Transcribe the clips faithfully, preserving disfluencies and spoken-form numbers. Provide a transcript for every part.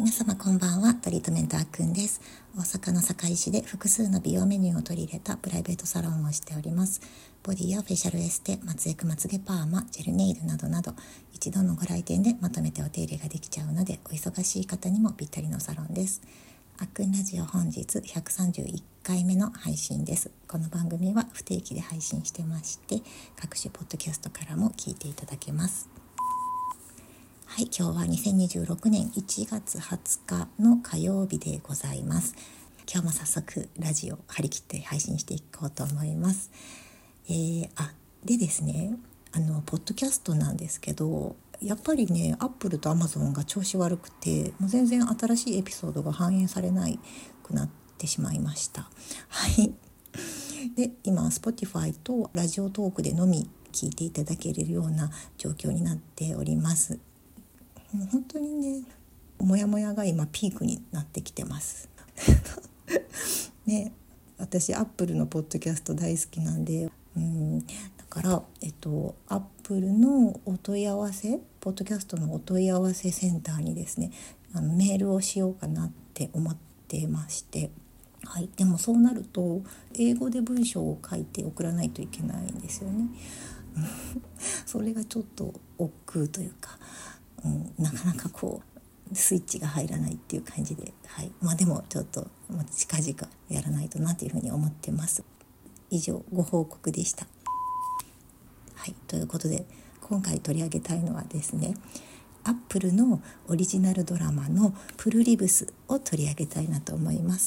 皆様こんばんは。トリートメントあっくんです。大阪の堺市で複数の美容メニューを取り入れたプライベートサロンをしております。ボディやフェイシャルエステ、まつエクまつげパーマ、ジェルネイルなどなど、一度のご来店でまとめてお手入れができちゃうので、お忙しい方にもぴったりのサロンです。あっくんラジオ本日ひゃくさんじゅういっかいめの配信です。この番組は不定期で配信してまして、各種ポッドキャストからも聞いていただけます。はい、今日はにせんにじゅうろくねんいちがつはつかの火曜日でございます。今日も早速ラジオ張り切って配信していこうと思います。えー、あでですねあのポッドキャストなんですけど、やっぱりねアップルとアマゾンが調子悪くて、もう全然新しいエピソードが反映されなくなってしまいました。はいで今 Spotify とラジオトークでのみ聞いていただけるような状況になっております。もう本当にねモヤモヤが今ピークになってきてますね、私アップルのポッドキャスト大好きなんで、うんだからえっとアップルのお問い合わせポッドキャストのお問い合わせセンターにですねあのメールをしようかなって思ってまして、はい、でもそうなると英語で文章を書いて送らないといけないんですよねそれがちょっと億劫というか、うん、なかなかこうスイッチが入らないっていう感じで、はい、まあでもちょっともう近々やらないとなというふうに思ってます。以上ご報告でした。はい、ということで今回取り上げたいのはですねアップルのオリジナルドラマのプルリブスを取り上げたいなと思います。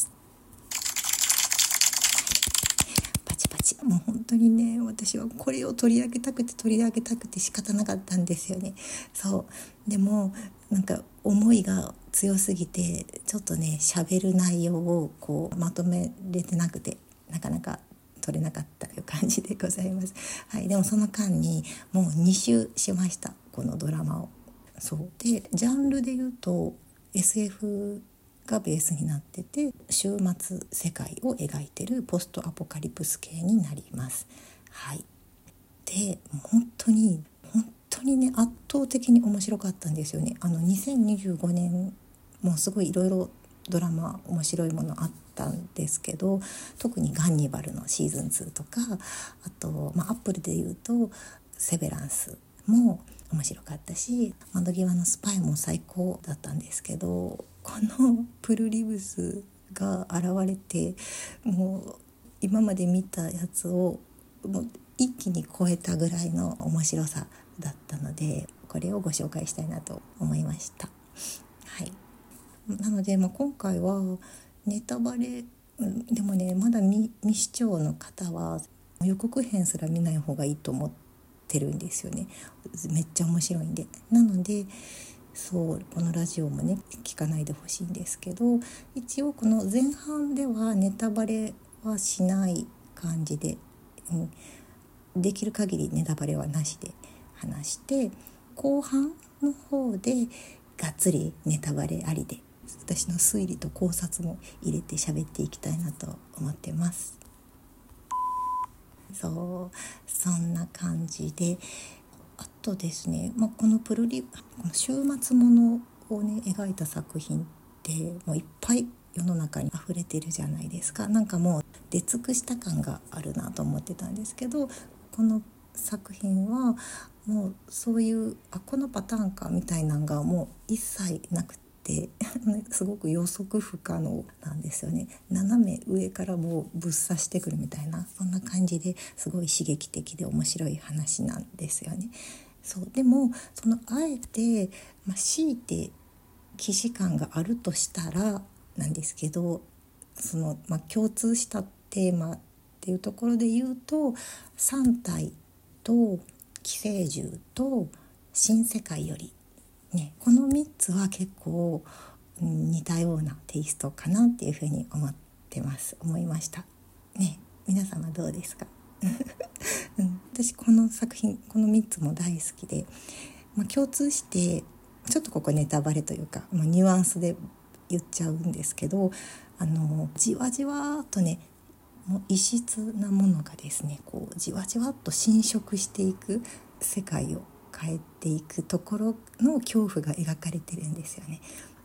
パチパチ、もう本当にね私はこれを取り上げたくて取り上げたくて仕方なかったんですよね。そうでもなんか思いが強すぎてちょっとね喋る内容をこうまとめれてなくてなかなか取れなかったという感じでございます。はい、でもその間にもうに周しましたこのドラマを。そうでジャンルで言うと エスエフ がベースになってて終末世界を描いてるポストアポカリプス系になります。はい、で本当に本当にね圧倒的に面白かったんですよね。あのにせんにじゅうごねんもすごいいろいろドラマ面白いものあったんですけど、特にガンニバルのシーズンツーとか、あと、まあ、アップルでいうとセベランスも面白かったし、窓際のスパイも最高だったんですけど、このプルリブスが現れてもう今まで見たやつをもう一気に超えたぐらいの面白さだったので、これをご紹介したいなと思いました。はい、なので、まあ、今回はネタバレ、うん、でもねまだ 未, 未視聴の方は予告編すら見ない方がいいと思ってるんですよね。めっちゃ面白いんで。なのでそうこのラジオもね聞かないでほしいんですけど、一応この前半ではネタバレはしない感じで、うん、できる限りネタバレはなしで話して、後半の方でがっつりネタバレありで私の推理と考察も入れて喋っていきたいなと思ってます。そうそんな感じで、あとですね、まあ、このプルリこの週末ものをね描いた作品ってもういっぱい世の中に溢れてるじゃないですか。なんかもう出尽くした感があるなと思ってたんですけど、この作品はもうそういうあこのパターンかみたいなのがもう一切なくてすごく予測不可能なんですよね。斜め上からもうぶっ刺してくるみたいな、そんな感じですごい刺激的で面白い話なんですよね。そうでもそのあえて、まあ、強いて既視感があるとしたらなんですけど、その、まあ、共通したテーマっていうところで言うとさん体と寄生獣と新世界より、ね、このみっつは結構、うん、似たようなテイストかなっていうふうに思ってます思いましたね。皆様どうですか、うん、私この作品このみっつも大好きで、まあ、共通してちょっとここネタバレというか、まあ、ニュアンスで言っちゃうんですけど、あのじわじわっとねもう異質なものがですねこうじわじわっと侵食していく、世界を変えていくところの恐怖が描かれてるんですよね。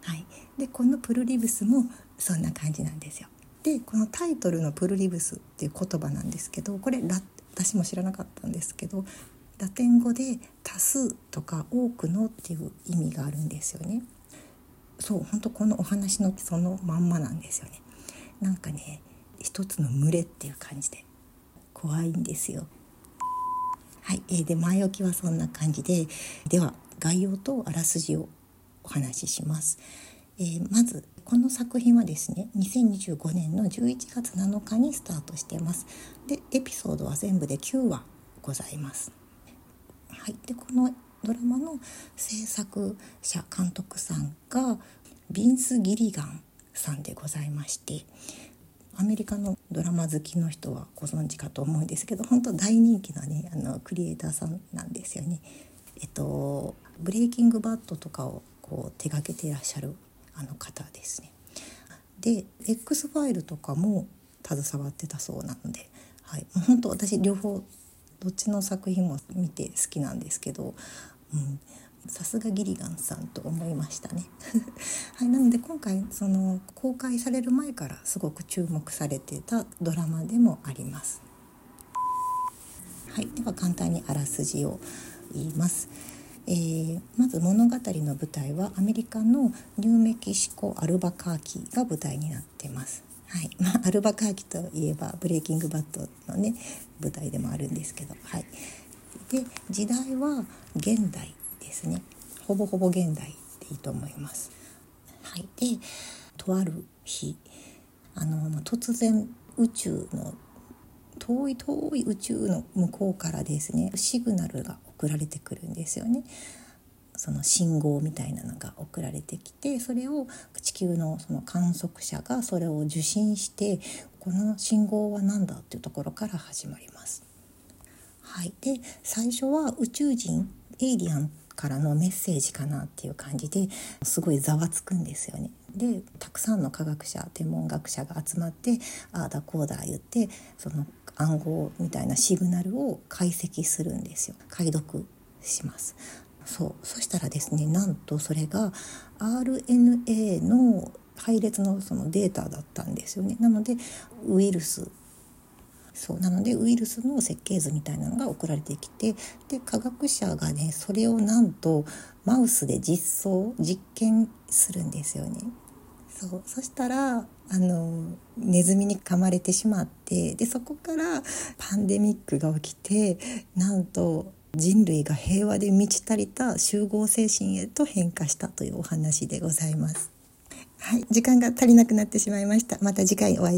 はい、でこのプルリブスもそんな感じなんですよ。でこのタイトルのプルリブスっていう言葉なんですけど、これラ私も知らなかったんですけど、ラテン語で多数とか多くのっていう意味があるんですよね。そう本当このお話のそのまんまなんですよね。なんかね一つの群れっていう感じで怖いんですよ。はい、えー、で前置きはそんな感じで、では概要とあらすじをお話しします。えー、まずこの作品はですねにせんにじゅうごねんのじゅういちがつなのかにスタートしています。でエピソードは全部できゅうわございます。はい、でこのドラマの制作者監督さんがビンス・ギリガンさんでございまして、アメリカのドラマ好きの人はご存知かと思うんですけど、本当大人気なねあのクリエイターさんなんですよね。えっとブレイキングバッドとかをこう手掛けていらっしゃるあの方ですね。で X ファイルとかも携わってたそうなので、はい、本当私両方どっちの作品も見て好きなんですけど、うん、さすがギリガンさんと思いましたね、はい、なので今回その公開される前からすごく注目されていたドラマでもあります。はい、では簡単にあらすじを言います。えー、まず物語の舞台はアメリカのニューメキシコアルバカーキが舞台になっています。はいまあ、アルバカーキといえばブレイキングバッドのね舞台でもあるんですけど、はい、で時代は現代ですね。ほぼほぼ現代でいいと思います。はい、でとある日あの突然宇宙の遠い遠い宇宙の向こうからですねシグナルが送られてくるんですよね。その信号みたいなのが送られてきて、それを地球のその観測者がそれを受信して、この信号は何だっていうところから始まります。はい、で最初は宇宙人エイリアンからのメッセージかなっていう感じですごいざわつくんですよね。でたくさんの科学者天文学者が集まってああだこうだ言ってその暗号みたいなシグナルを解析するんですよ。解読します。そうそしたらですね、なんとそれが アールエヌエー の配列のそのデータだったんですよね。なのでウイルスそうなのでウイルスの設計図みたいなのが送られてきて、で科学者がねそれをなんとマウスで実装実験するんですよね。そうそしたらあのネズミに噛まれてしまって、でそこからパンデミックが起きて、なんと人類が平和で満ち足りた集合精神へと変化したというお話でございます。はい、時間が足りなくなってしまいました。また次回お会い